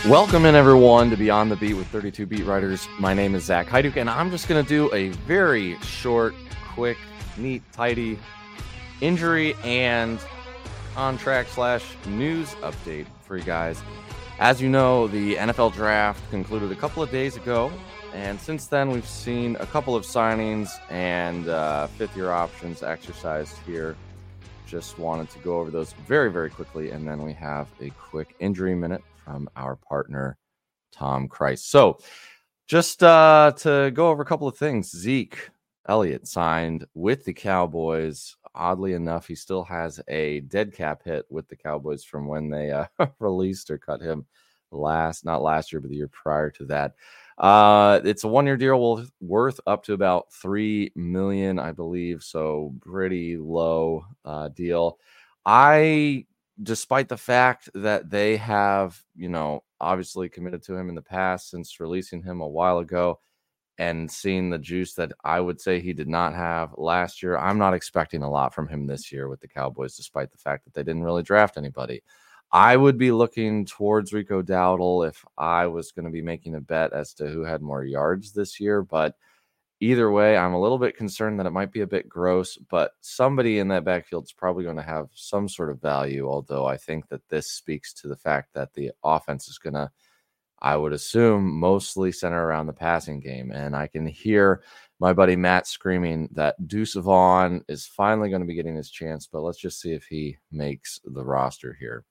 Welcome in, everyone, to Beyond the Beat with 32 Beat Writers. My name is Zach Hyduk, and I'm just going to do a very short, quick, neat, tidy injury and contract/news update for you guys. As you know, the NFL draft concluded a couple of days ago, and since then we've seen a couple of signings and fifth-year options exercised here. Just wanted to go over those very, very quickly, and then we have a quick injury minute from our partner, Tom Christ. So just to go over a couple of things, Zeke Elliott signed with the Cowboys. Oddly enough, he still has a dead cap hit with the Cowboys from when they released or cut him not last year, but the year prior to that. It's a one-year deal worth up to about $3 million, I believe. So pretty low deal. Despite the fact that they have, obviously committed to him in the past since releasing him a while ago and seeing the juice that I would say he did not have last year, I'm not expecting a lot from him this year with the Cowboys, despite the fact that they didn't really draft anybody. I would be looking towards Rico Dowdle if I was going to be making a bet as to who had more yards this year, but either way, I'm a little bit concerned that it might be a bit gross, but somebody in that backfield is probably going to have some sort of value, although I think that this speaks to the fact that the offense is going to, I would assume, mostly center around the passing game. And I can hear my buddy Matt screaming that Deuce Vaughn is finally going to be getting his chance, but let's just see if he makes the roster here.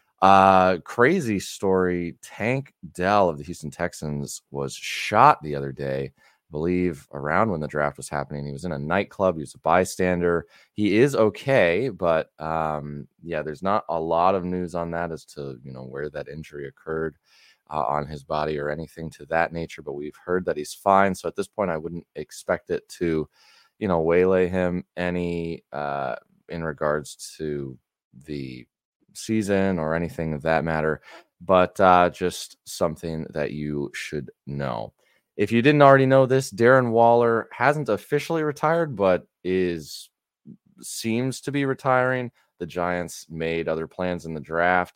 Crazy story. Tank Dell of the Houston Texans was shot the other day, believe around when the draft was happening. He was in a nightclub. He was a bystander. He is okay, but there's not a lot of news on that as to where that injury occurred on his body or anything to that nature, but we've heard that he's fine. So at this point I wouldn't expect it to waylay him any in regards to the season or anything of that matter, but just something that you should know. If you didn't already know this, Darren Waller hasn't officially retired, but seems to be retiring. The Giants made other plans in the draft.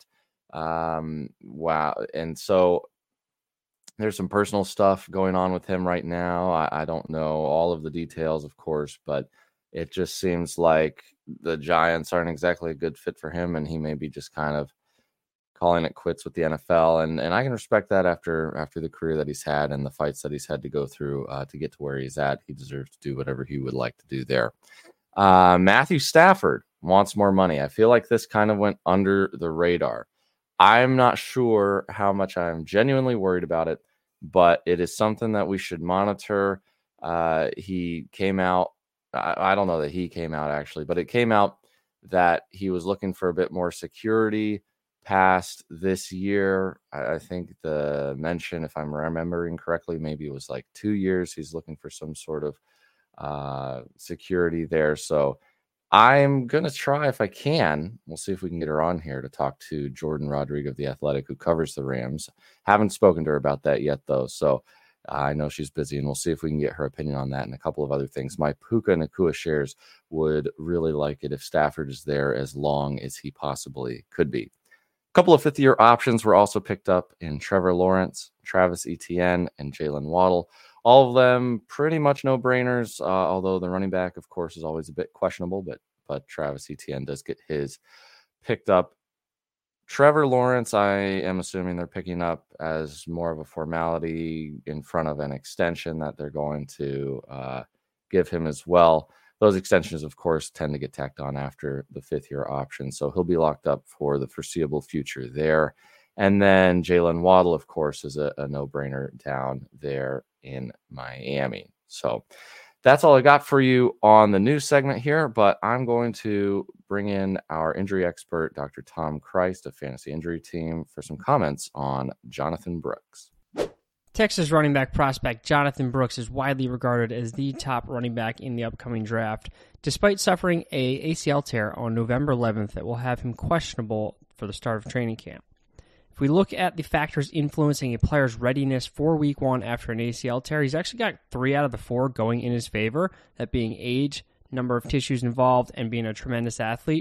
Wow. And so there's some personal stuff going on with him right now. I don't know all of the details, of course, but it just seems like the Giants aren't exactly a good fit for him, and he may be just kind of calling it quits with the NFL, and I can respect that after the career that he's had and the fights that he's had to go through to get to where he's at. He deserves to do whatever he would like to do there. Matthew Stafford wants more money. I feel like this kind of went under the radar. I'm not sure how much I'm genuinely worried about it, but it is something that we should monitor. He came out, I don't know that he came out actually, but it came out that he was looking for a bit more security past this year. I think the mention, if I'm remembering correctly, maybe it was like 2 years. He's looking for some sort of security there. So I'm going to try if I can. We'll see if we can get her on here to talk to Jordan Rodriguez of The Athletic, who covers the Rams. Haven't spoken to her about that yet, though. So I know she's busy, and we'll see if we can get her opinion on that and a couple of other things. My Puka Nacua shares would really like it if Stafford is there as long as he possibly could be. A couple of fifth-year options were also picked up in Trevor Lawrence, Travis Etienne, and Jalen Waddle. All of them pretty much no-brainers, although the running back, of course, is always a bit questionable, but Travis Etienne does get his picked up. Trevor Lawrence, I am assuming they're picking up as more of a formality in front of an extension that they're going to give him as well. Those extensions, of course, tend to get tacked on after the fifth-year option, so he'll be locked up for the foreseeable future there. And then Jalen Waddle, of course, is a no-brainer down there in Miami. So that's all I got for you on the news segment here, but I'm going to bring in our injury expert, Dr. Tom Christ of Fantasy Injury Team, for some comments on Jonathan Brooks. Texas running back prospect Jonathan Brooks is widely regarded as the top running back in the upcoming draft, despite suffering a ACL tear on November 11th that will have him questionable for the start of training camp. If we look at the factors influencing a player's readiness for week one after an ACL tear, he's actually got 3 out of the 4 going in his favor, that being age, number of tissues involved, and being a tremendous athlete.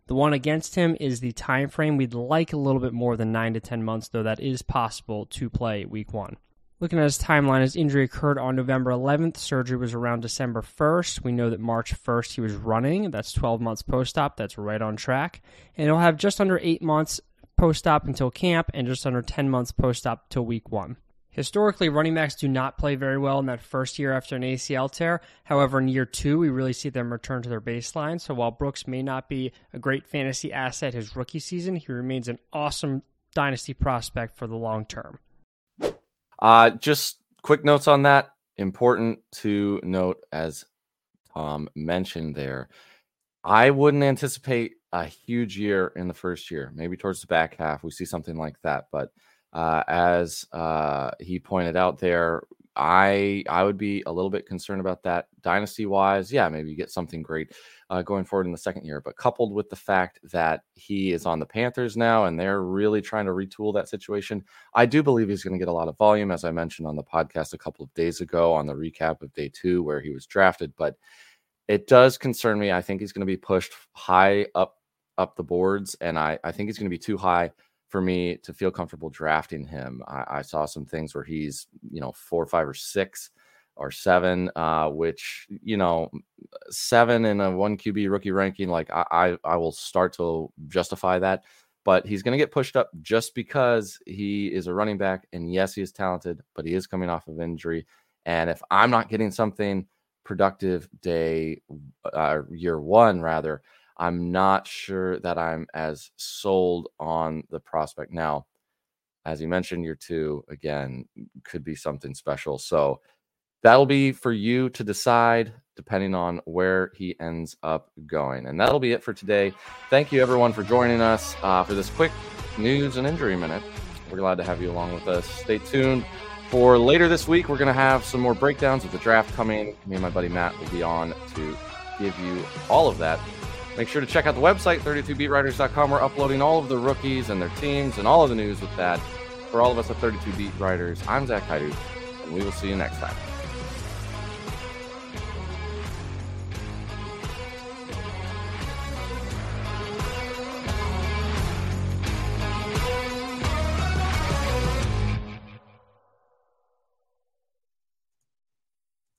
The one against him is the time frame. We'd like a little bit more than 9 to 10 months, though that is possible to play week 1. Looking at his timeline, his injury occurred on November 11th. Surgery was around December 1st. We know that March 1st he was running. That's 12 months post-op. That's right on track. And he'll have just under 8 months post-op until camp and just under 10 months post-op till week 1. Historically, running backs do not play very well in that first year after an ACL tear. However, in year 2, we really see them return to their baseline. So while Brooks may not be a great fantasy asset his rookie season, he remains an awesome dynasty prospect for the long term. Just quick notes on that. Important to note, as Tom mentioned there, I wouldn't anticipate a huge year in the first year. Maybe towards the back half, we see something like that. But as he pointed out there, I would be a little bit concerned about that dynasty-wise. Yeah, maybe you get something great going forward in the second year. But coupled with the fact that he is on the Panthers now and they're really trying to retool that situation, I do believe he's going to get a lot of volume, as I mentioned on the podcast a couple of days ago on the recap of day 2 where he was drafted. But it does concern me. I think he's going to be pushed high up the boards, and I think he's going to be too high for me to feel comfortable drafting him. I saw some things where he's, 4, 5, or 6 or 7, which, 7 in a 1 QB rookie ranking, like I will start to justify that. But he's going to get pushed up just because he is a running back. And yes, he is talented, but he is coming off of injury. And if I'm not getting something productive year 1, rather, I'm not sure that I'm as sold on the prospect. Now, as you mentioned, year 2, again, could be something special. So that'll be for you to decide depending on where he ends up going. And that'll be it for today. Thank you, everyone, for joining us for this quick news and injury minute. We're glad to have you along with us. Stay tuned for later this week. We're going to have some more breakdowns of the draft coming. Me and my buddy Matt will be on to give you all of that. Make sure to check out the website, 32beatwriters.com. We're uploading all of the rookies and their teams and all of the news with that. For all of us at 32 Beat Writers, I'm Zach Haidu, and we will see you next time.